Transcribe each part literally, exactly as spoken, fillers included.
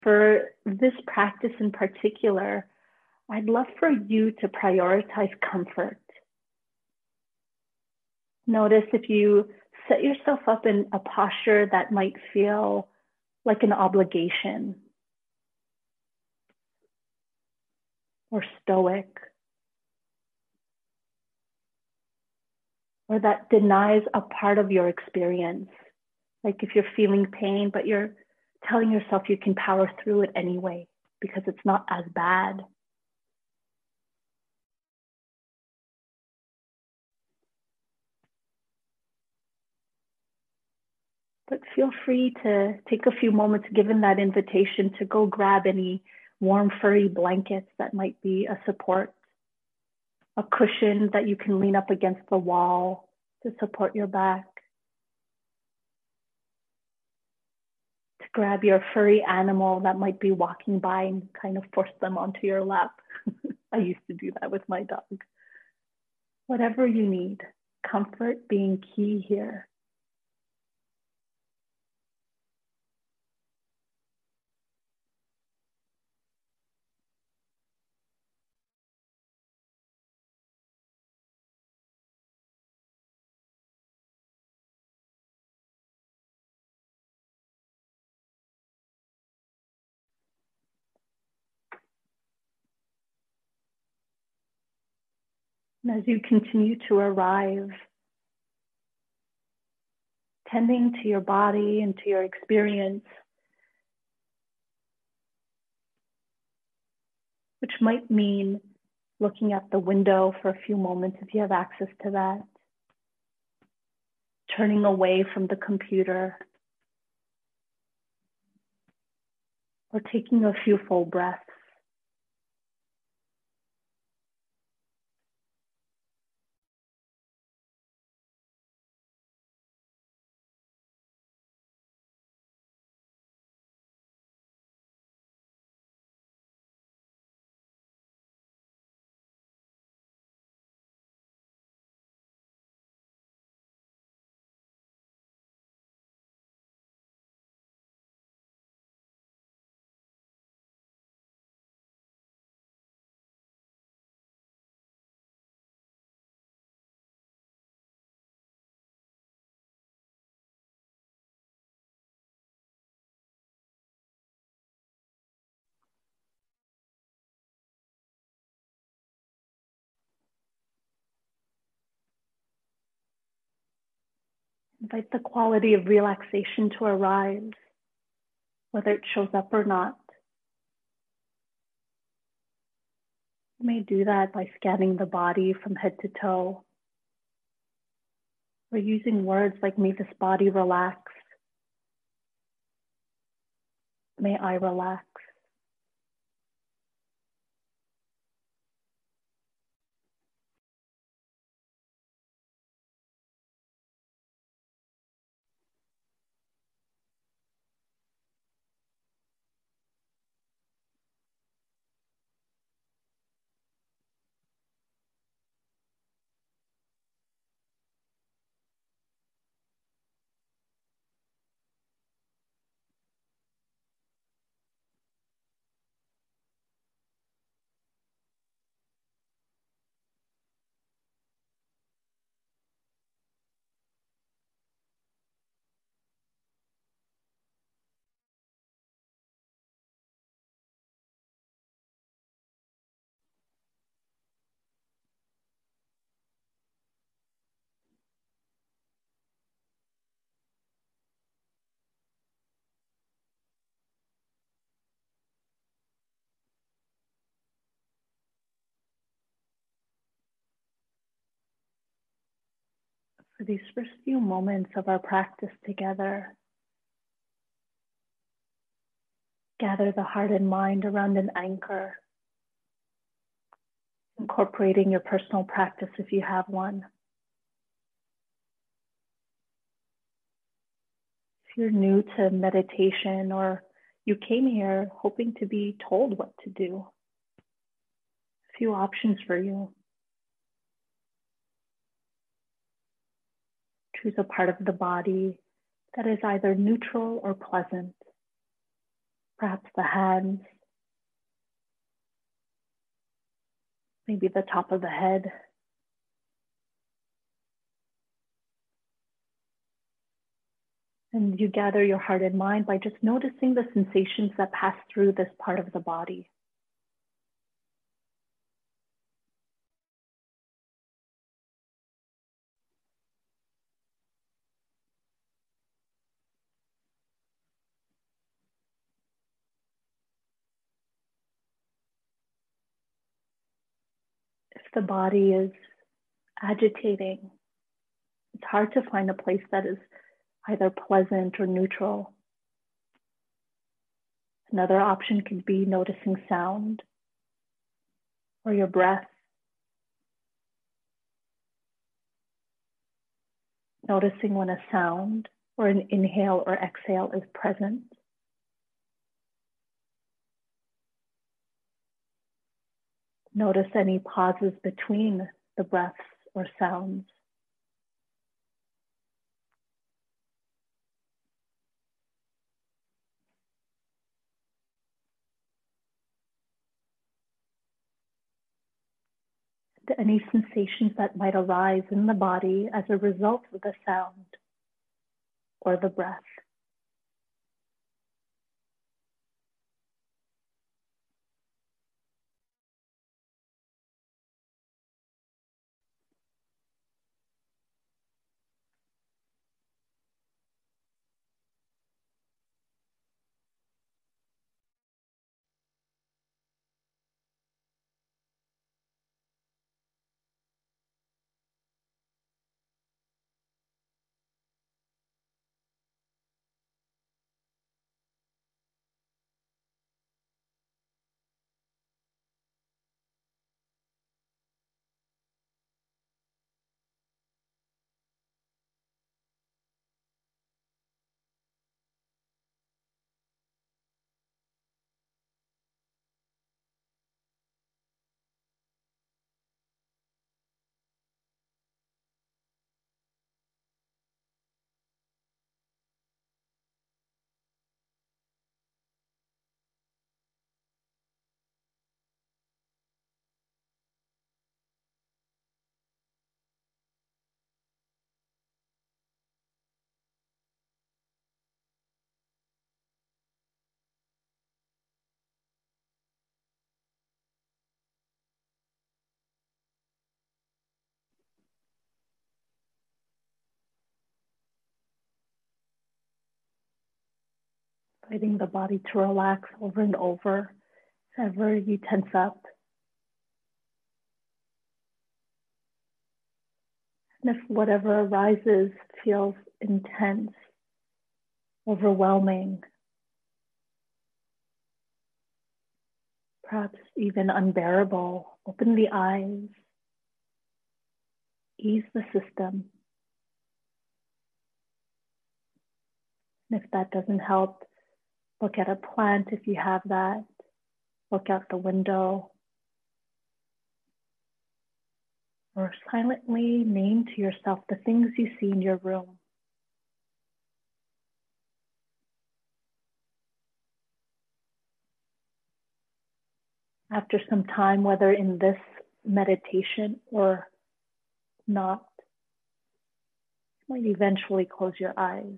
For this practice in particular, I'd love for you to prioritize comfort. Notice if you set yourself up in a posture that might feel like an obligation or stoic, or that denies a part of your experience. Like if you're feeling pain, but you're telling yourself you can power through it anyway because it's not as bad. But feel free to take a few moments, given that invitation, to go grab any warm, furry blankets that might be a support, a cushion that you can lean up against the wall to support your back. To grab your furry animal that might be walking by and kind of force them onto your lap. I used to do that with my dog. Whatever you need, comfort being key here. And as you continue to arrive, tending to your body and to your experience, which might mean looking at the window for a few moments if you have access to that, turning away from the computer, or taking a few full breaths. Invite the quality of relaxation to arise, whether it shows up or not. You may do that by scanning the body from head to toe, or using words like, may this body relax, may I relax. For these first few moments of our practice together, gather the heart and mind around an anchor, incorporating your personal practice if you have one. If you're new to meditation or you came here hoping to be told what to do, a few options for you. Choose a part of the body that is either neutral or pleasant. perhaps the hands, maybe the top of the head. And you gather your heart and mind by just noticing the sensations that pass through this part of the body. If the body is agitating, it's hard to find a place that is either pleasant or neutral. Another option could be noticing sound or your breath. Noticing when a sound or an inhale or exhale is present. Notice any pauses between the breaths or sounds. Any sensations that might arise in the body as a result of the sound or the breath. Inviting the body to relax over and over whenever you tense up. And if whatever arises feels intense, overwhelming, perhaps even unbearable, open the eyes, ease the system. And if that doesn't help, look at a plant if you have that, look out the window, or silently name to yourself the things you see in your room. After some time, whether in this meditation or not, you might eventually close your eyes.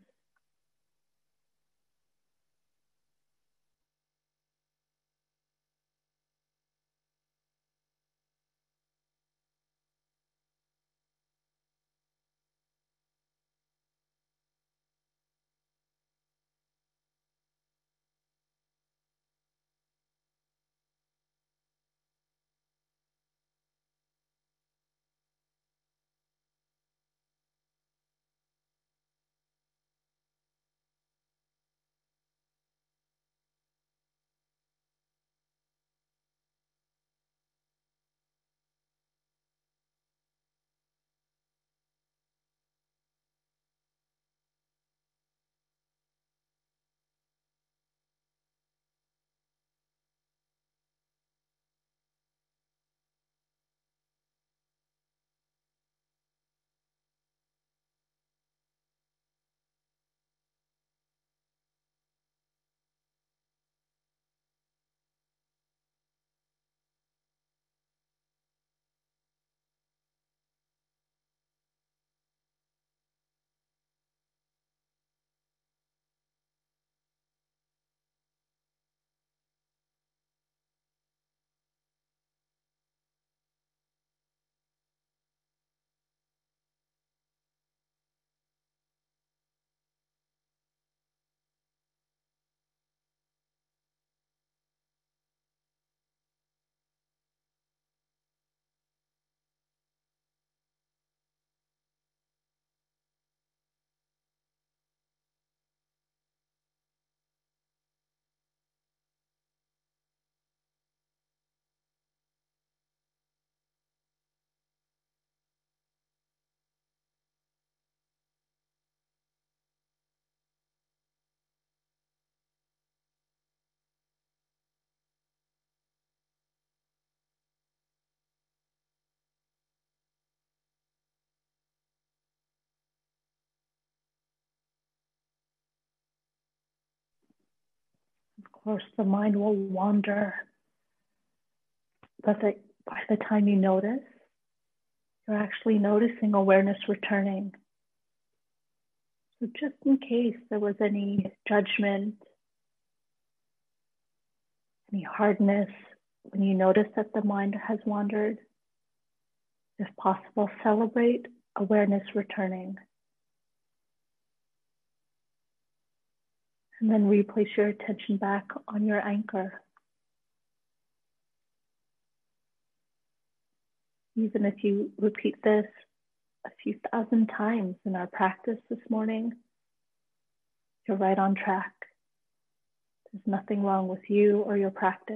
course, the mind will wander, but that by the time you notice, you're actually noticing awareness returning. So just in case there was any judgment, any hardness, when you notice that the mind has wandered, if possible, celebrate awareness returning. And then replace your attention back on your anchor. Even if you repeat this a few thousand times in our practice this morning, you're right on track. There's nothing wrong with you or your practice.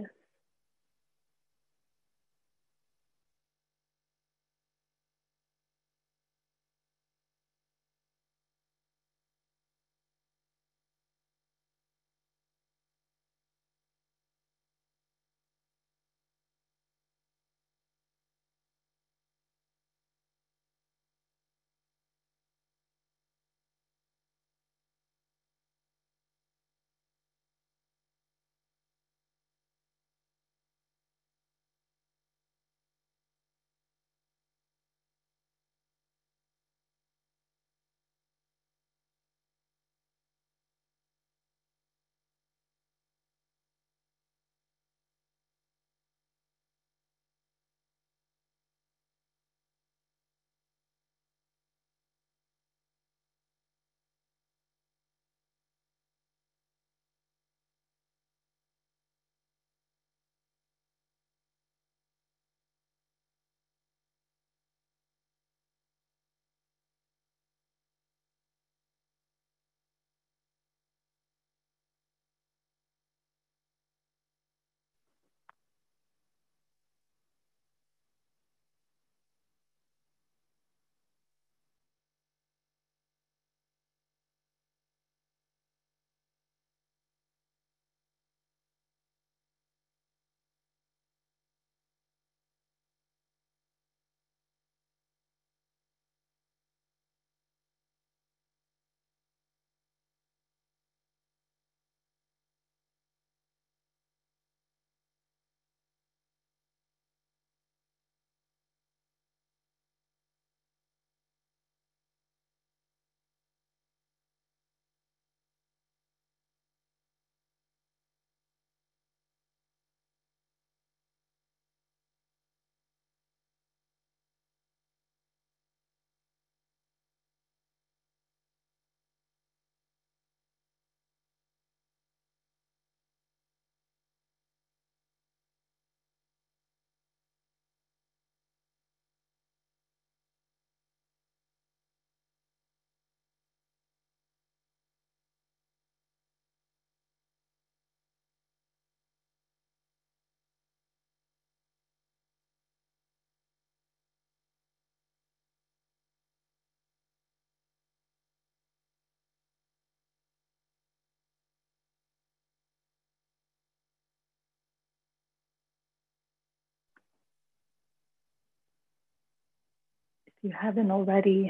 If you haven't already,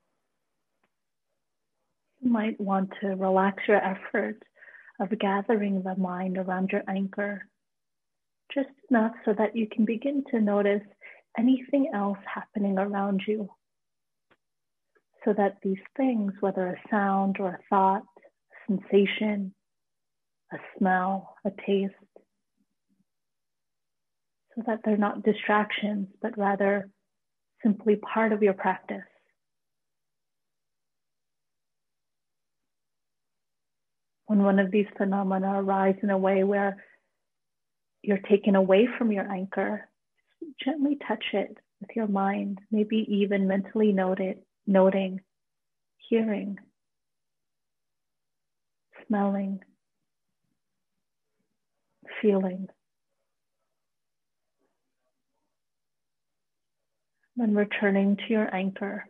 you might want to relax your effort of gathering the mind around your anchor, just enough so that you can begin to notice anything else happening around you. So that these things, whether a sound or a thought, a sensation, a smell, a taste, so that they're not distractions, but rather simply part of your practice. When one of these phenomena arise in a way where you're taken away from your anchor, gently touch it with your mind, maybe even mentally note it, noting, hearing, smelling, feeling. Then returning to your anchor.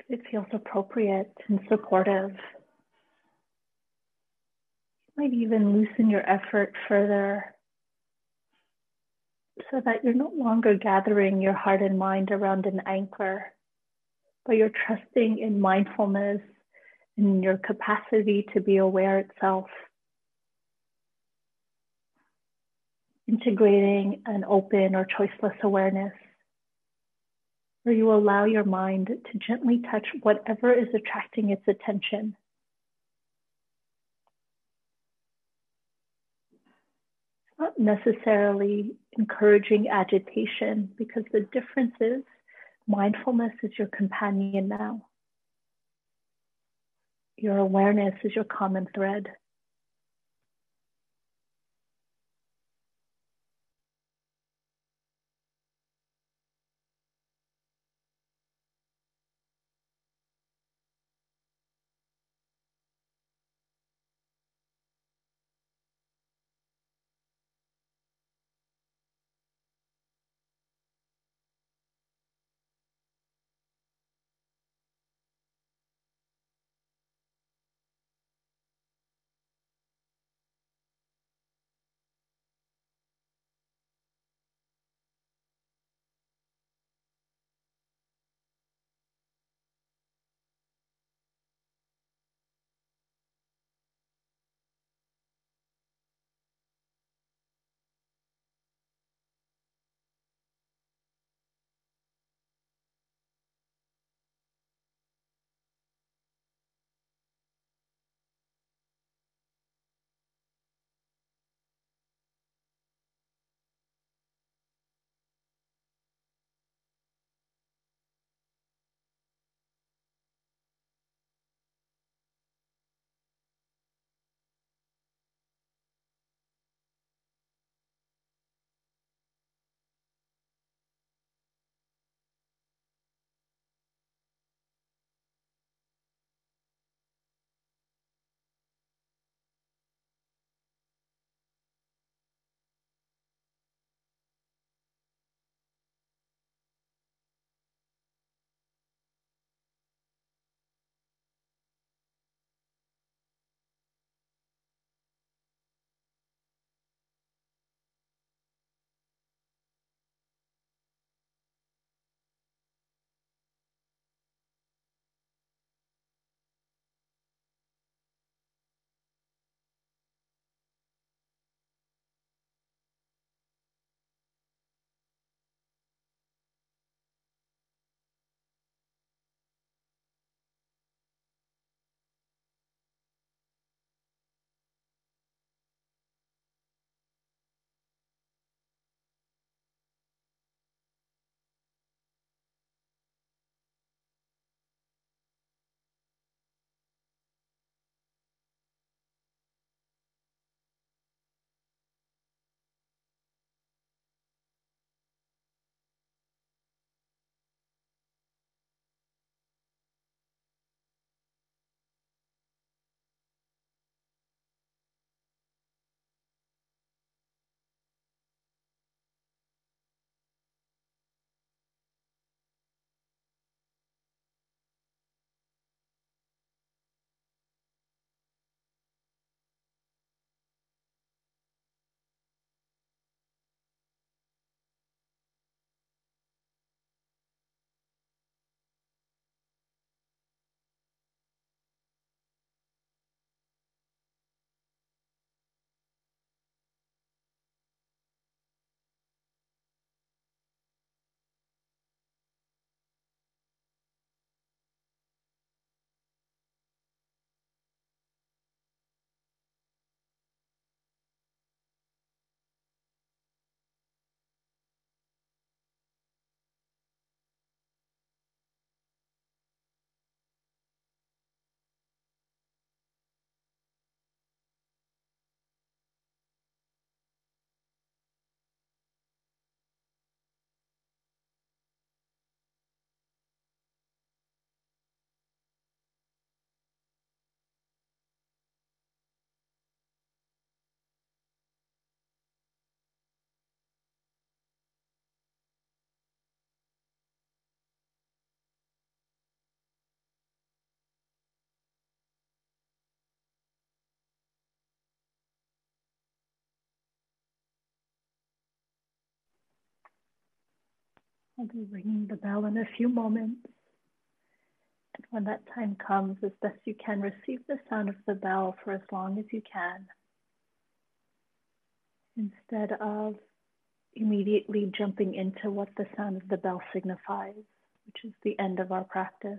It feels appropriate and supportive. You might even loosen your effort further so that you're no longer gathering your heart and mind around an anchor, but you're trusting in mindfulness and your capacity to be aware itself. Integrating an open or choiceless awareness, where you allow your mind to gently touch whatever is attracting its attention. It's not necessarily encouraging agitation, because the difference is mindfulness is your companion now. Your awareness is your common thread. I'll be ringing the bell in a few moments. And when that time comes, as best you can, receive the sound of the bell for as long as you can, instead of immediately jumping into what the sound of the bell signifies, which is the end of our practice.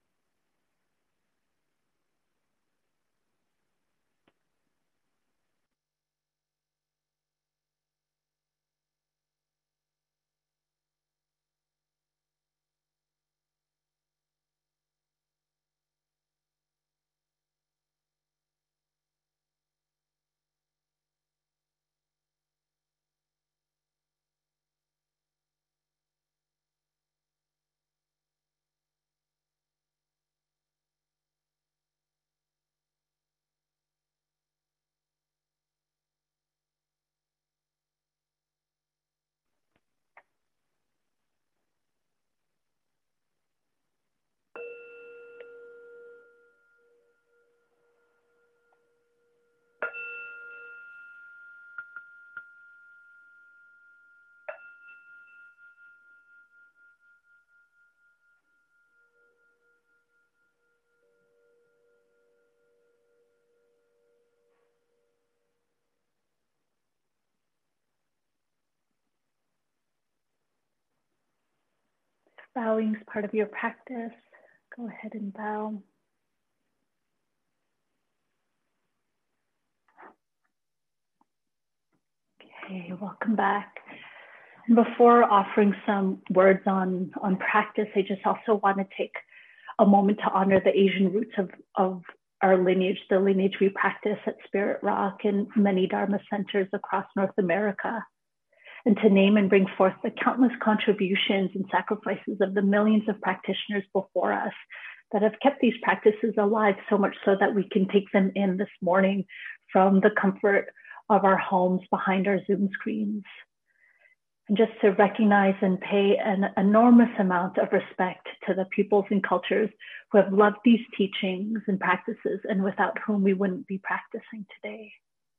Bowing is part of your practice. Go ahead and bow. Okay, welcome back. And before offering some words on, on practice, I just also want to take a moment to honor the Asian roots of, of our lineage, the lineage we practice at Spirit Rock and many Dharma centers across North America, and to name and bring forth the countless contributions and sacrifices of the millions of practitioners before us that have kept these practices alive, so much so that we can take them in this morning from the comfort of our homes behind our Zoom screens. And just to recognize and pay an enormous amount of respect to the peoples and cultures who have loved these teachings and practices, and without whom we wouldn't be practicing today.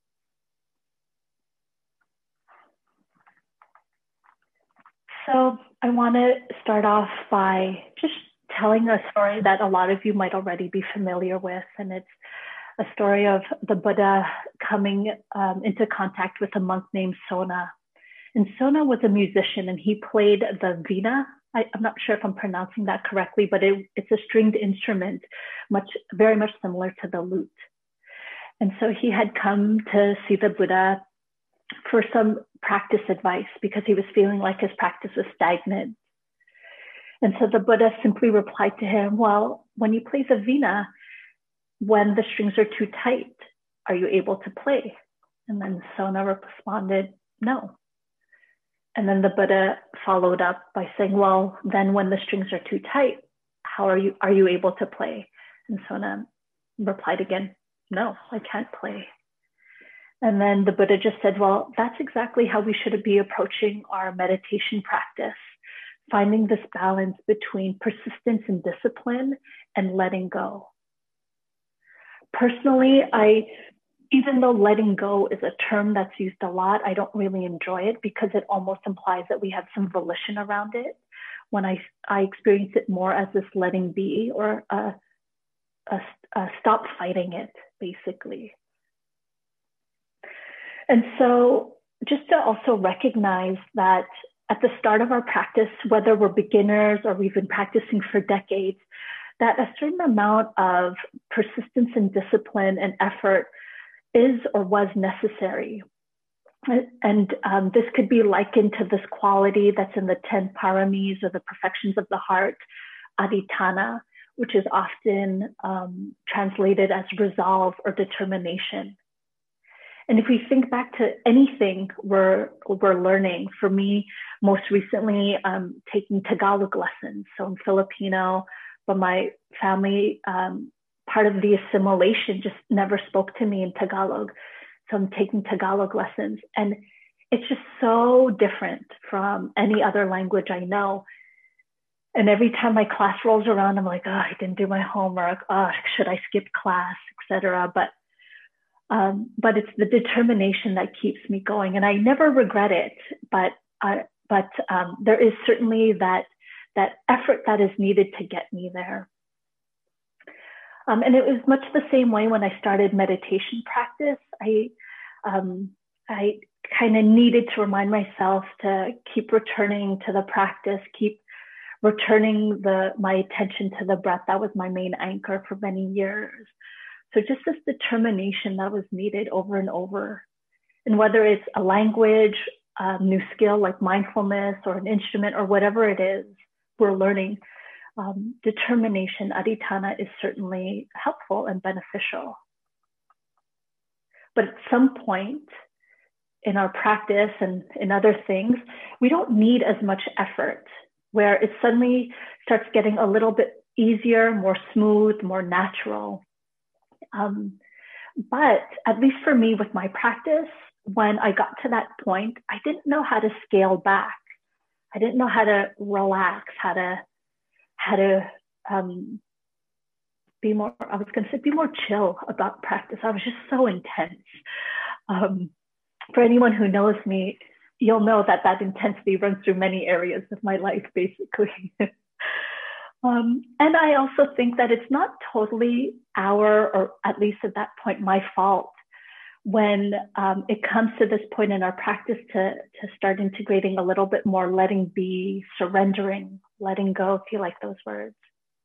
So I want to start off by just telling a story that a lot of you might already be familiar with, and it's a story of the Buddha coming um, into contact with a monk named Sona. And Sona was a musician, and he played the veena. I, I'm not sure if I'm pronouncing that correctly, but it, it's a stringed instrument, much, very much similar to the lute. And so he had come to see the Buddha for some practice advice because he was feeling like his practice was stagnant. And so the Buddha simply replied to him, well, when you play the veena, when the strings are too tight, are you able to play? And then Sona responded, no. And then the Buddha followed up by saying, well, then when the strings are too tight, how are you, are you able to play? And Sona replied again, no, I can't play. And then the Buddha just said, well, that's exactly how we should be approaching our meditation practice, finding this balance between persistence and discipline and letting go. Personally, I, even though letting go is a term that's used a lot, I don't really enjoy it because it almost implies that we have some volition around it. When I, I experience it more as this letting be, or a, a, a stop fighting it, basically. And so just to also recognize that at the start of our practice, whether we're beginners or we've been practicing for decades, that a certain amount of persistence and discipline and effort is or was necessary. And um, this could be likened to this quality that's in the ten paramis, or the perfections of the heart, adhitthana, which is often um, translated as resolve or determination. And if we think back to anything we're, we're learning, for me, most recently, um, taking Tagalog lessons. So I'm Filipino, but my family, um, part of the assimilation, just never spoke to me in Tagalog. So I'm taking Tagalog lessons. And it's just so different from any other language I know. And every time my class rolls around, I'm like, oh, I didn't do my homework. Oh, should I skip class, et cetera. But Um, but it's the determination that keeps me going. And I never regret it, but I, but um, there is certainly that, that effort that is needed to get me there. Um, and it was much the same way when I started meditation practice. I, um, I kind of needed to remind myself to keep returning to the practice, keep returning the, my attention to the breath. That was my main anchor for many years. So just this determination that was needed over and over. And whether it's a language, a new skill like mindfulness, or an instrument, or whatever it is we're learning, um, determination, adhitthana, is certainly helpful and beneficial. But at some point in our practice and in other things, we don't need as much effort, where it suddenly starts getting a little bit easier, more smooth, more natural. Um, but at least for me with my practice, when I got to that point, I didn't know how to scale back. I didn't know how to relax, how to, how to um, be more, I was gonna say, be more chill about practice. I was just so intense. Um, for anyone who knows me, you'll know that that intensity runs through many areas of my life, basically. um, and I also think that it's not totally our, or at least at that point, my fault when um, it comes to this point in our practice to, to start integrating a little bit more letting be, surrendering, letting go, if you like those words.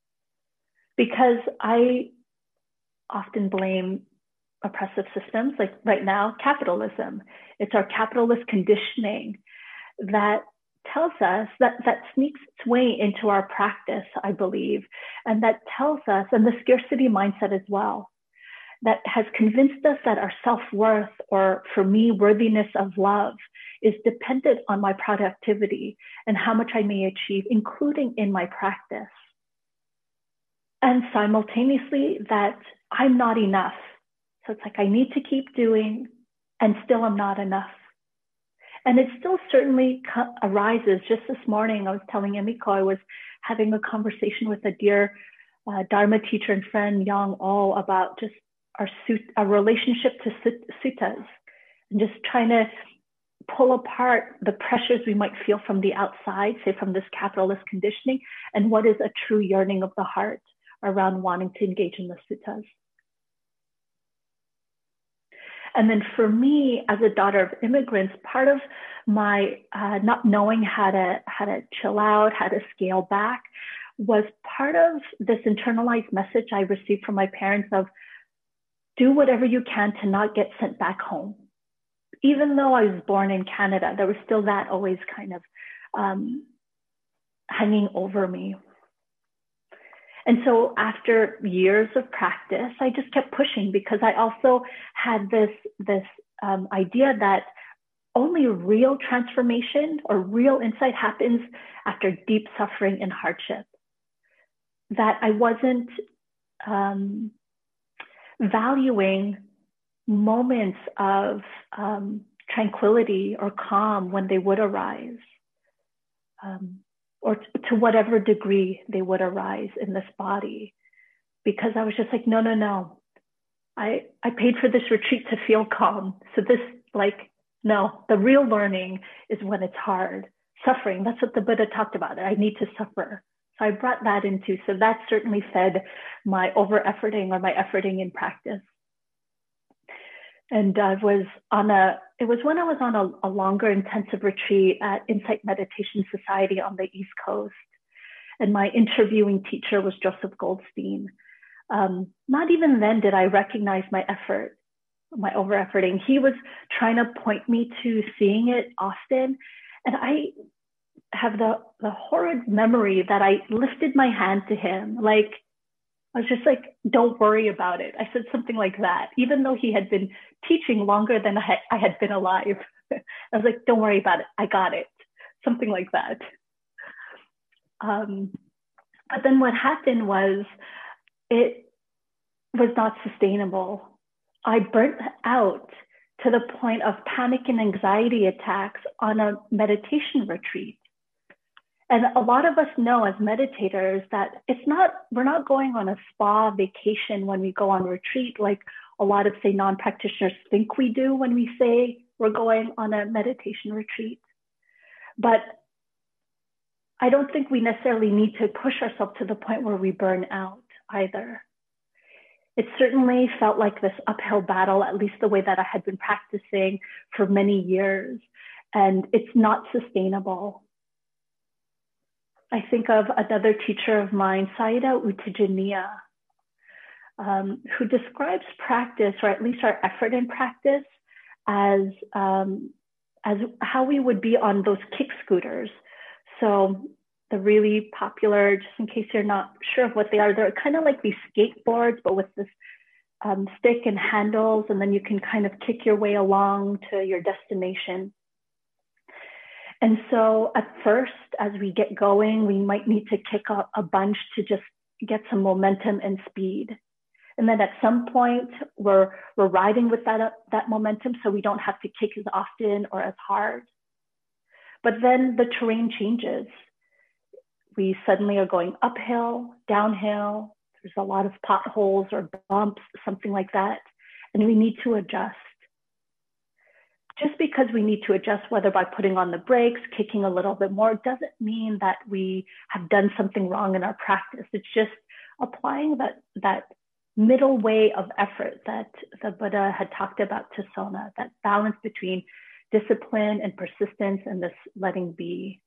Because I often blame oppressive systems, like right now, capitalism. It's our capitalist conditioning that tells us, that, that sneaks its way into our practice, I believe, and that tells us, and the scarcity mindset as well, that has convinced us that our self-worth, or for me, worthiness of love, is dependent on my productivity and how much I may achieve, including in my practice. And simultaneously that I'm not enough. So it's like I need to keep doing, and still I'm not enough. And it still certainly arises. Just this morning, I was telling Emiko, I was having a conversation with a dear uh, Dharma teacher and friend, Yang O, about just our, our relationship to suttas, and just trying to pull apart the pressures we might feel from the outside, say from this capitalist conditioning, and what is a true yearning of the heart around wanting to engage in the suttas. And then for me, as a daughter of immigrants, part of my uh, not knowing how to, how to chill out, how to scale back, was part of this internalized message I received from my parents of, do whatever you can to not get sent back home. Even though I was born in Canada, there was still that always kind of um, hanging over me. And so after years of practice, I just kept pushing, because I also had this, this um, idea that only real transformation or real insight happens after deep suffering and hardship. That I wasn't um, valuing moments of um, tranquility or calm when they would arise. Um, or to whatever degree they would arise in this body. Because I was just like, no, no, no. I, I paid for this retreat to feel calm. So this, like, no, the real learning is when it's hard. Suffering, that's what the Buddha talked about. I need to suffer. So I brought that into, so that certainly fed my over-efforting or my efforting in practice. And I was on a, it was when I was on a, a longer intensive retreat at Insight Meditation Society on the East Coast. And my interviewing teacher was Joseph Goldstein. Um, not even then did I recognize my effort, my over-efforting. He was trying to point me to seeing it often. And I have the, the horrid memory that I lifted my hand to him, like, I was just like, don't worry about it. I said something like that, even though he had been teaching longer than I had, I had been alive. I was like, don't worry about it. I got it. Something like that. Um, but then what happened was it was not sustainable. I burnt out to the point of panic and anxiety attacks on a meditation retreat. And a lot of us know as meditators that it's not, we're not going on a spa vacation when we go on retreat, like a lot of, say, non-practitioners think we do when we say we're going on a meditation retreat. But I don't think we necessarily need to push ourselves to the point where we burn out either. It certainly felt like this uphill battle, at least the way that I had been practicing for many years, and it's not sustainable. I think of another teacher of mine, Sayadaw U Tejaniya, um, who describes practice, or at least our effort in practice, as, um, as how we would be on those kick scooters. So the really popular, just in case you're not sure of what they are, they're kind of like these skateboards, but with this um, stick and handles, and then you can kind of kick your way along to your destination. And so at first, as we get going, we might need to kick a, a bunch to just get some momentum and speed. And then at some point, we're, we're riding with that, uh, that momentum, so we don't have to kick as often or as hard. But then the terrain changes. We suddenly are going uphill, downhill. There's a lot of potholes or bumps, something like that. And we need to adjust. Just because we need to adjust, whether by putting on the brakes, kicking a little bit more, doesn't mean that we have done something wrong in our practice. It's just applying that, that middle way of effort that the Buddha had talked about to Sona, that balance between discipline and persistence and this letting be.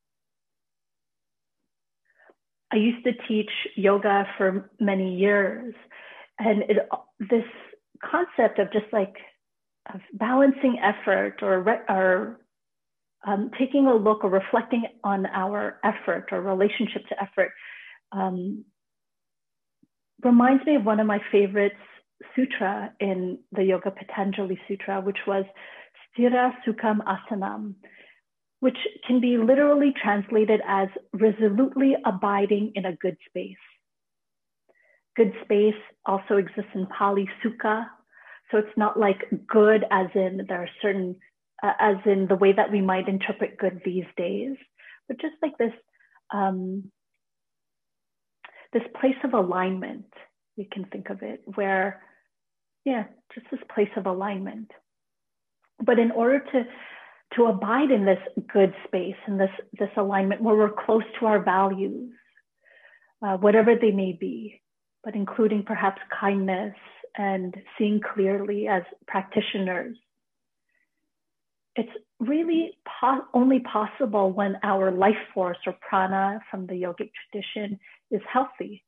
I used to teach yoga for many years, and it, this concept of just like of balancing effort or, or um, taking a look or reflecting on our effort or relationship to effort um, reminds me of one of my favorite sutra in the Yoga Patanjali Sutra, which was Sthira Sukham Asanam, which can be literally translated as resolutely abiding in a good space. Good space also exists in Pali, sukha. So it's not like good as in there are certain, uh, as in the way that we might interpret good these days, but just like this, um, this place of alignment, we can think of it, where, yeah, just this place of alignment. But in order to to abide in this good space and this, this alignment where we're close to our values, uh, whatever they may be, but including perhaps kindness and seeing clearly as practitioners. It's really po- only possible when our life force or prana from the yogic tradition is healthy.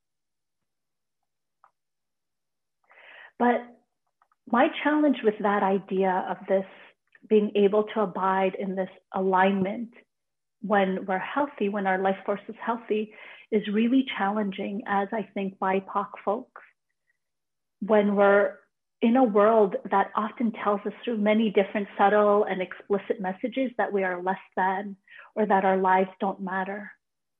But my challenge with that idea of this being able to abide in this alignment when we're healthy, when our life force is healthy, is really challenging as I think B I P O C folks, when we're in a world that often tells us through many different subtle and explicit messages that we are less than or that our lives don't matter.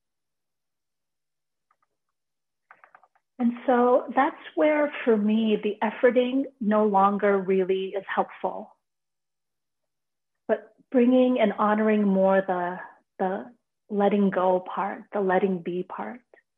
And so that's where, for me, the efforting no longer really is helpful. But bringing and honoring more the, the letting go part, the letting be part.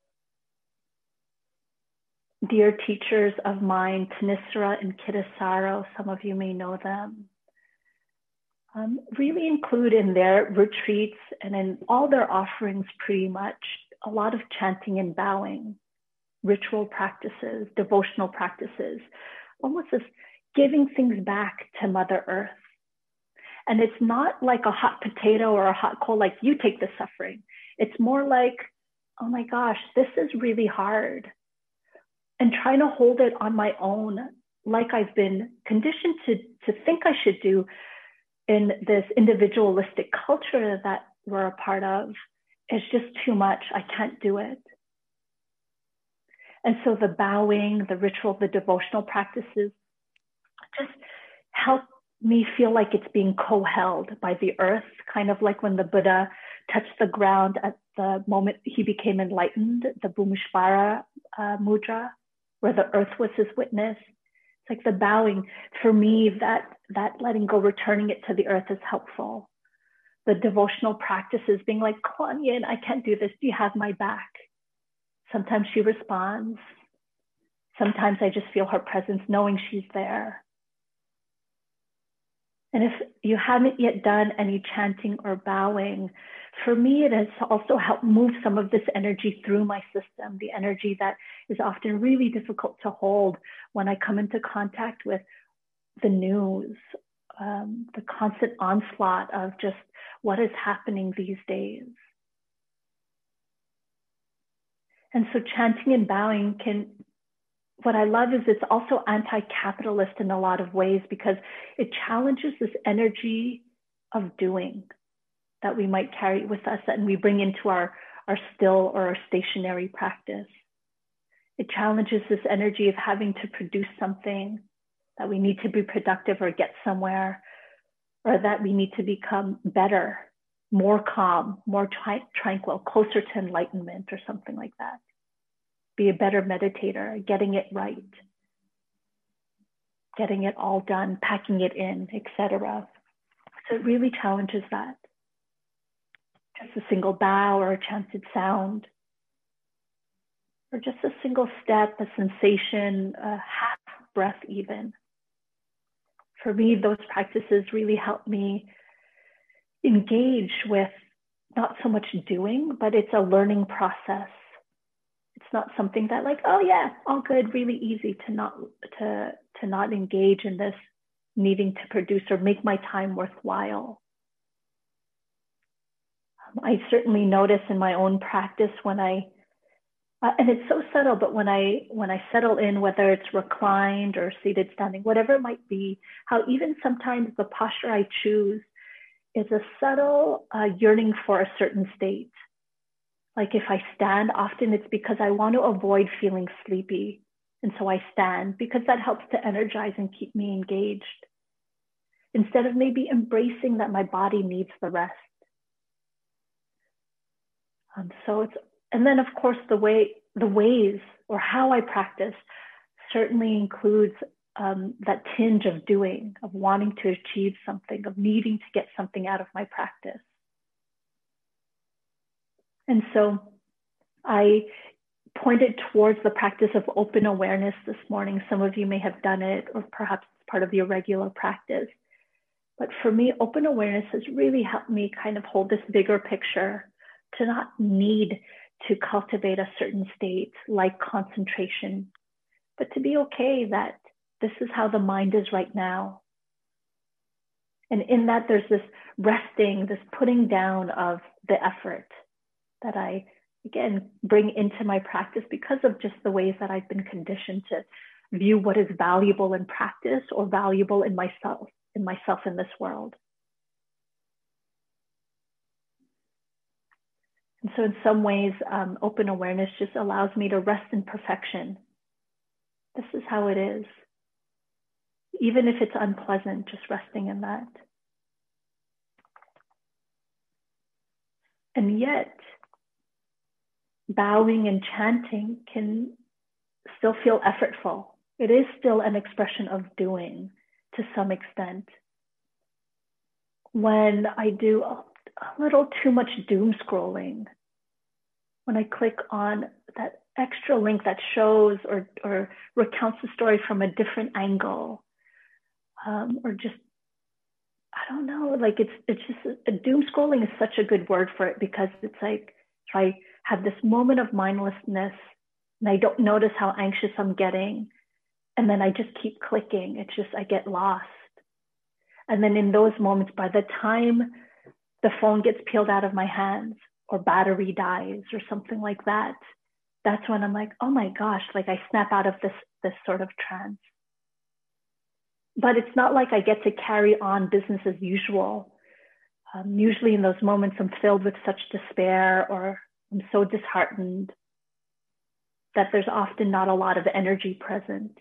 Dear teachers of mine, Thanissaro and Kittisaro, some of you may know them, um, really include in their retreats and in all their offerings pretty much a lot of chanting and bowing, ritual practices, devotional practices, almost as giving things back to Mother Earth. And it's not like a hot potato or a hot coal, like you take the suffering. It's more like, oh my gosh, this is really hard. And trying to hold it on my own, like I've been conditioned to, to think I should do in this individualistic culture that we're a part of, is just too much. I can't do it. And so the bowing, the ritual, the devotional practices just help me feel like it's being co-held by the earth, kind of like when the Buddha touched the ground at the moment he became enlightened, the Bhumushvara uh, mudra, where the earth was his witness. It's like the bowing, for me, that, that letting go, returning it to the earth is helpful. The devotional practices being like, Kuan Yin, I can't do this, do you have my back? Sometimes she responds. Sometimes I just feel her presence, knowing she's there. And if you haven't yet done any chanting or bowing, for me, it has also helped move some of this energy through my system, the energy that is often really difficult to hold when I come into contact with the news, um, the constant onslaught of just what is happening these days. And so chanting and bowing can, what I love is it's also anti-capitalist in a lot of ways, because it challenges this energy of doing that we might carry with us and we bring into our, our still or our stationary practice. It challenges this energy of having to produce something, that we need to be productive or get somewhere, or that we need to become better, more calm, more tri- tranquil, closer to enlightenment or something like that. Be a better meditator, getting it right, getting it all done, packing it in, et cetera. So it really challenges that. Just a single bow or a chanted sound, or just a single step, a sensation, a half breath even. For me, those practices really help me engage with not so much doing, but it's a learning process. It's not something that like, oh yeah, all good, really easy to not to to not engage in this needing to produce or make my time worthwhile. Um, I certainly notice in my own practice when I, uh, and it's so subtle, but when I when I settle in, whether it's reclined or seated, standing, whatever it might be, how even sometimes the posture I choose is a subtle uh, yearning for a certain state. Like if I stand, often it's because I want to avoid feeling sleepy. And so I stand because that helps to energize and keep me engaged, instead of maybe embracing that my body needs the rest. Um, so it's, and then of course the way, the ways or how I practice certainly includes um, that tinge of doing, of wanting to achieve something, of needing to get something out of my practice. And so I pointed towards the practice of open awareness this morning. Some of you may have done it, or perhaps it's part of your regular practice. But for me, open awareness has really helped me kind of hold this bigger picture, to not need to cultivate a certain state like concentration, but to be okay that this is how the mind is right now. And in that, there's this resting, this putting down of the effort that I, again, bring into my practice because of just the ways that I've been conditioned to view what is valuable in practice or valuable in myself, in myself in this world. And so in some ways, um, open awareness just allows me to rest in perfection. This is how it is. Even if it's unpleasant, just resting in that. And yet, bowing and chanting can still feel effortful. It is still an expression of doing to some extent. When I do a, a little too much doom scrolling, when I click on that extra link that shows or, or recounts the story from a different angle, um, or just, I don't know, like it's, it's just, a, doom scrolling is such a good word for it, because it's like, if I have this moment of mindlessness and I don't notice how anxious I'm getting, and then I just keep clicking, it's just, I get lost. And then in those moments, by the time the phone gets peeled out of my hands or battery dies or something like that, that's when I'm like, oh my gosh, like I snap out of this, this sort of trance. But it's not like I get to carry on business as usual. Um, usually in those moments, I'm filled with such despair, or I'm so disheartened that there's often not a lot of energy present.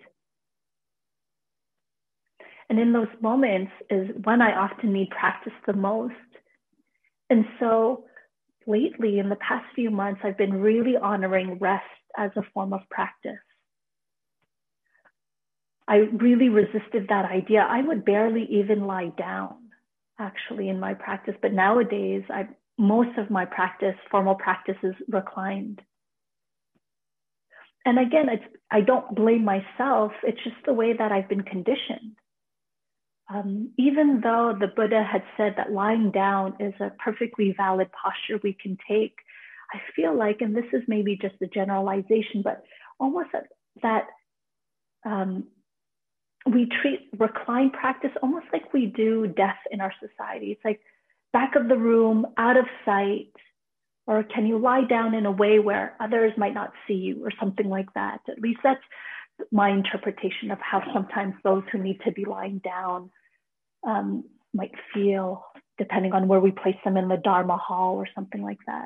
And in those moments is when I often need practice the most. And so lately, in the past few months, I've been really honoring rest as a form of practice. I really resisted that idea. I would barely even lie down, actually, in my practice. But nowadays, I most of my practice, formal practice, is reclined. And again, it's, I don't blame myself. It's just the way that I've been conditioned. Um, even though the Buddha had said that lying down is a perfectly valid posture we can take, I feel like, and this is maybe just a generalization, but almost that, that um, we treat recline practice almost like we do death in our society. It's like back of the room, out of sight, or can you lie down in a way where others might not see you or something like that. At least that's my interpretation of how sometimes those who need to be lying down um, might feel, depending on where we place them in the Dharma hall or something like that.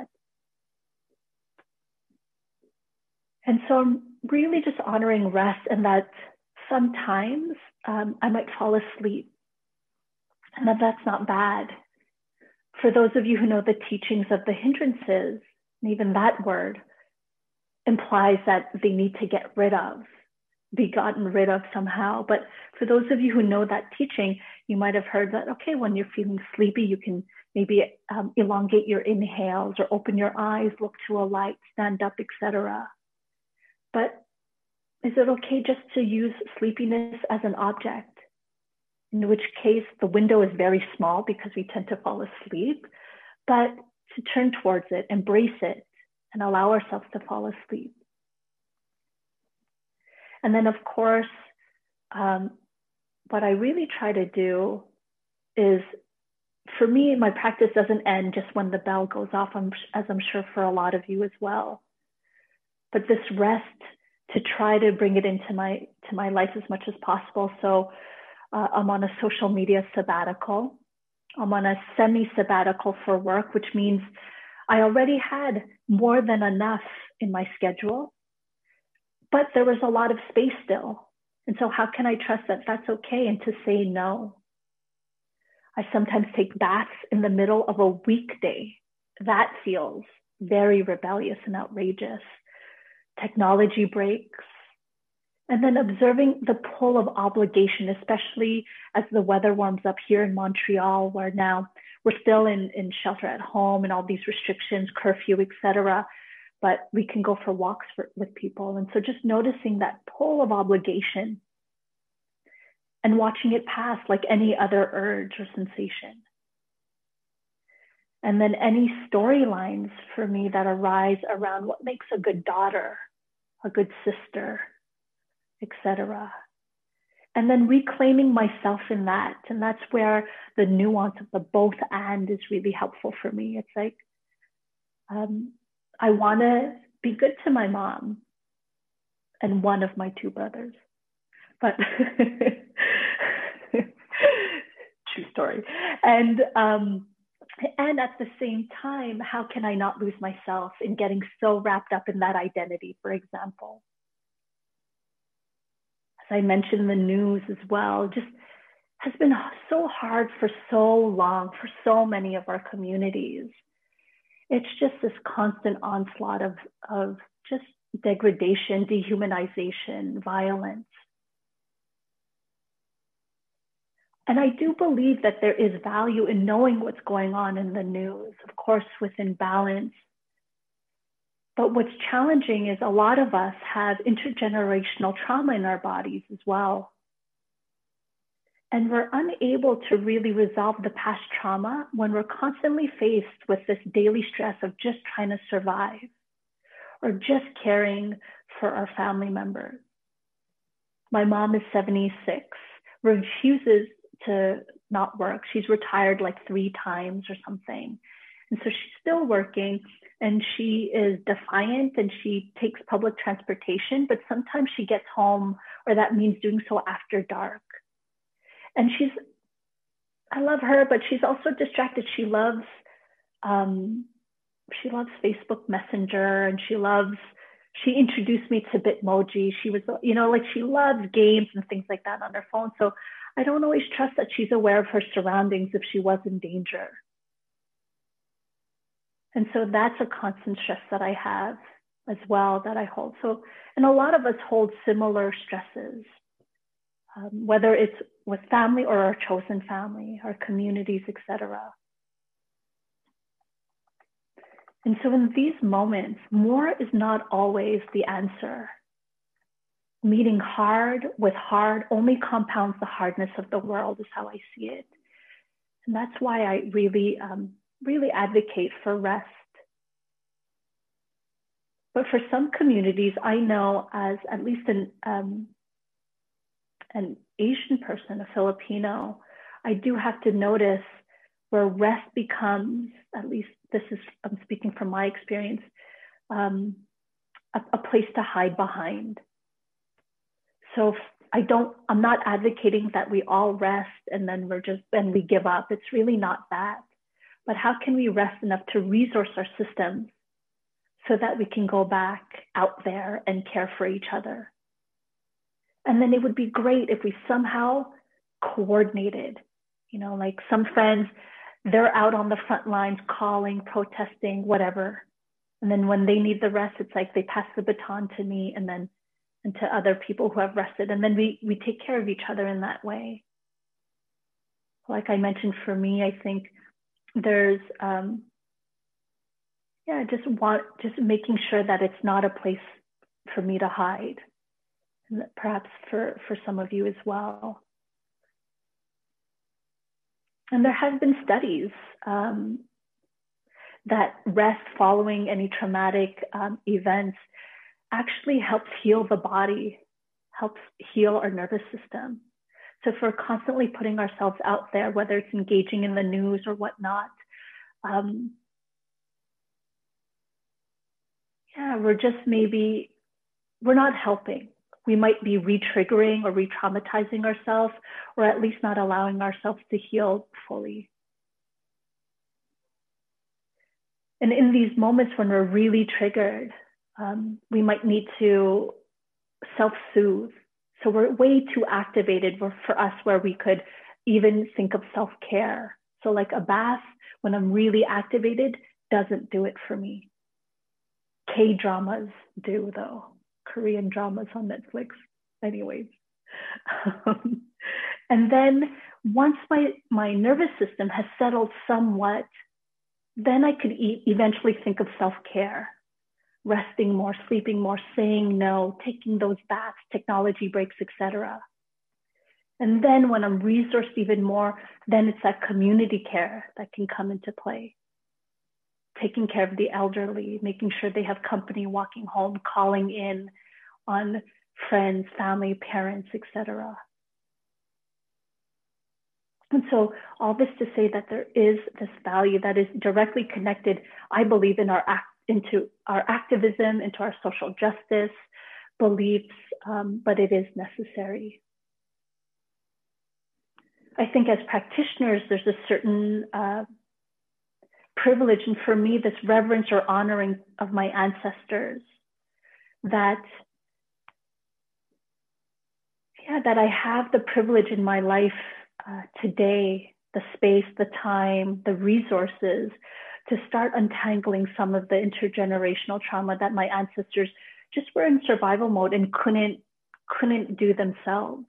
And so I'm really just honoring rest, and that sometimes um, I might fall asleep, and that that's not bad. For those of you who know the teachings of the hindrances, and even that word implies that they need to get rid of, be gotten rid of somehow. But for those of you who know that teaching, you might have heard that, okay, when you're feeling sleepy, you can maybe um, elongate your inhales or open your eyes, look to a light, stand up, et cetera. But is it okay just to use sleepiness as an object? In which case the window is very small because we tend to fall asleep, but to turn towards it, embrace it, and allow ourselves to fall asleep. And then, of course, um, what I really try to do is, for me, my practice doesn't end just when the bell goes off, as I'm sure for a lot of you as well. But this rest, to try to bring it into my to my life as much as possible. So uh, I'm on a social media sabbatical. I'm on a semi-sabbatical for work, which means I already had more than enough in my schedule, but there was a lot of space still. And so how can I trust that that's okay and to say no? I sometimes take baths in the middle of a weekday. That feels very rebellious and outrageous. Technology breaks. And then observing the pull of obligation, especially as the weather warms up here in Montreal, where now we're still in, in shelter at home and all these restrictions, curfew, et cetera. But we can go for walks for, with people. And so just noticing that pull of obligation and watching it pass like any other urge or sensation. And then any storylines for me that arise around what makes a good daughter, a good sister, et cetera. And then reclaiming myself in that. And that's where the nuance of the both and is really helpful for me. It's like, um, I want to be good to my mom and one of my two brothers. But true story. And, um, and at the same time, how can I not lose myself in getting so wrapped up in that identity, for example? As I mentioned, the news as well just has been so hard for so long, for so many of our communities. It's just this constant onslaught of, of just degradation, dehumanization, violence. And I do believe that there is value in knowing what's going on in the news, of course, within balance. But what's challenging is a lot of us have intergenerational trauma in our bodies as well. And we're unable to really resolve the past trauma when we're constantly faced with this daily stress of just trying to survive or just caring for our family members. My mom is seventy-six, refuses to not work. She's retired like three times or something. And so she's still working and she is defiant and she takes public transportation, but sometimes she gets home, or that means doing so after dark. And she's, I love her, but she's also distracted. She loves, um, she loves Facebook Messenger, and she loves, she introduced me to Bitmoji. She was, you know, like she loves games and things like that on her phone. So I don't always trust that she's aware of her surroundings if she was in danger. And so that's a constant stress that I have as well, that I hold. So, and a lot of us hold similar stresses, um, whether it's with family or our chosen family, our communities, et cetera. And so in these moments, more is not always the answer. meeting hard with hard only compounds the hardness of the world, is how I see it. And that's why I really, um, really advocate for rest. But for some communities, I know as at least an, um, an Asian person, a Filipino, I do have to notice where rest becomes, at least this is, I'm speaking from my experience, um, a, a place to hide behind. So I don't, I'm not advocating that we all rest and then we're just, then we give up. It's really not that. But how can we rest enough to resource our systems so that we can go back out there and care for each other? And then it would be great if we somehow coordinated, you know, like some friends, they're out on the front lines calling, protesting, whatever. And then when they need the rest, it's like they pass the baton to me and then and to other people who have rested. And then we, we take care of each other in that way. Like I mentioned, for me, I think there's, um, yeah, just want, just making sure that it's not a place for me to hide. And perhaps for, for some of you as well. And there have been studies um, that rest following any traumatic um, events actually helps heal the body, helps heal our nervous system. So if we're constantly putting ourselves out there, whether it's engaging in the news or whatnot, um, yeah, we're just maybe, we're not helping. We might be re-triggering or re-traumatizing ourselves, or at least not allowing ourselves to heal fully. And in these moments when we're really triggered, um, we might need to self-soothe. So we're way too activated for us where we could even think of self-care. So like a bath, when I'm really activated, doesn't do it for me. K-dramas do though. Korean dramas on Netflix, anyways. Um, and then once my, my nervous system has settled somewhat, then I could e- eventually think of self-care, resting more, sleeping more, saying no, taking those baths, technology breaks, et cetera. And then when I'm resourced even more, then it's that community care that can come into play. Taking care of the elderly, making sure they have company, walking home, calling in on friends, family, parents, et cetera. And so all this to say that there is this value that is directly connected, I believe, in our act, into our activism, into our social justice beliefs, um, but it is necessary. I think as practitioners, there's a certain uh, privilege, and for me, this reverence or honoring of my ancestors, that, yeah, that I have the privilege in my life uh, today, the space, the time, the resources to start untangling some of the intergenerational trauma that my ancestors just were in survival mode and couldn't, couldn't do themselves.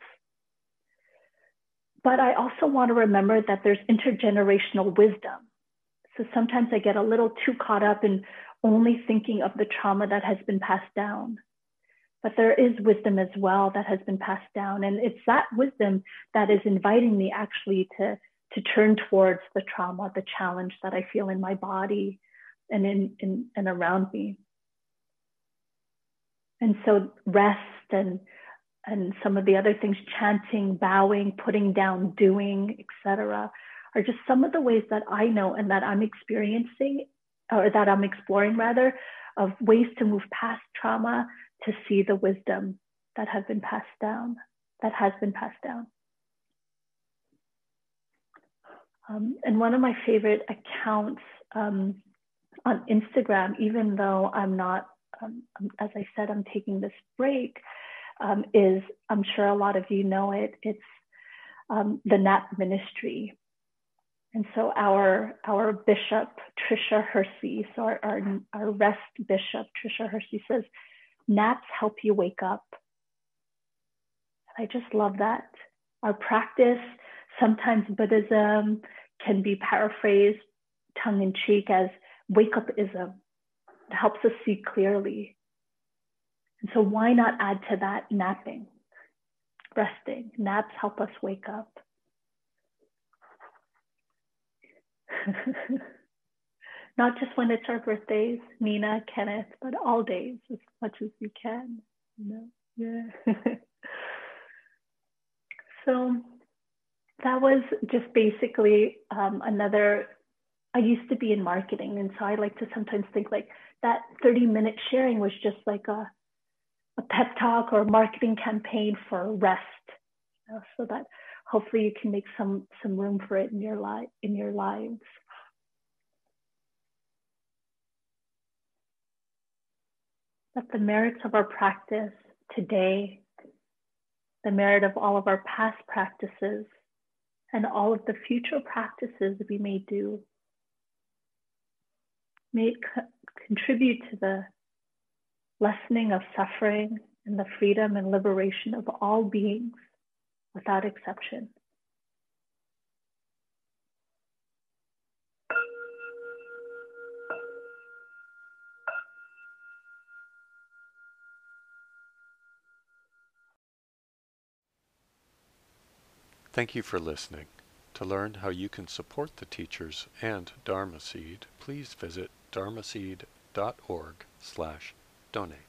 But I also want to remember that there's intergenerational wisdom. So sometimes I get a little too caught up in only thinking of the trauma that has been passed down. But there is wisdom as well that has been passed down. And it's that wisdom that is inviting me actually to, to turn towards the trauma, the challenge that I feel in my body and in, in and around me. And so rest and and some of the other things, chanting, bowing, putting down, doing, et cetera, are just some of the ways that I know and that I'm experiencing, or that I'm exploring rather, of ways to move past trauma to see the wisdom that has been passed down, that has been passed down. Um, and one of my favorite accounts um, on Instagram, even though I'm not, um, as I said, I'm taking this break, um, is, I'm sure a lot of you know it, it's um, the Nap Ministry. And so our, our bishop, Tricia Hersey, so our, our, our rest bishop, Tricia Hersey, says, naps help you wake up. I just love that. Our practice, sometimes Buddhism can be paraphrased tongue-in-cheek as wake-up-ism. It helps us see clearly. And so why not add to that napping, resting? Naps help us wake up. Not just when it's our birthdays, Nina, Kenneth, but all days as much as we can. You know? Yeah. So that was just basically um, another. I used to be in marketing, and so I like to sometimes think like that thirty minute sharing was just like a, a pep talk or a marketing campaign for rest, you know, so that hopefully you can make some some room for it in your life in your lives. That the merits of our practice today, the merit of all of our past practices, and all of the future practices we may do, may co- contribute to the lessening of suffering and the freedom and liberation of all beings without exception. Thank you for listening. To learn how you can support the teachers and Dharma Seed, please visit dharmaseed dot org slash donate.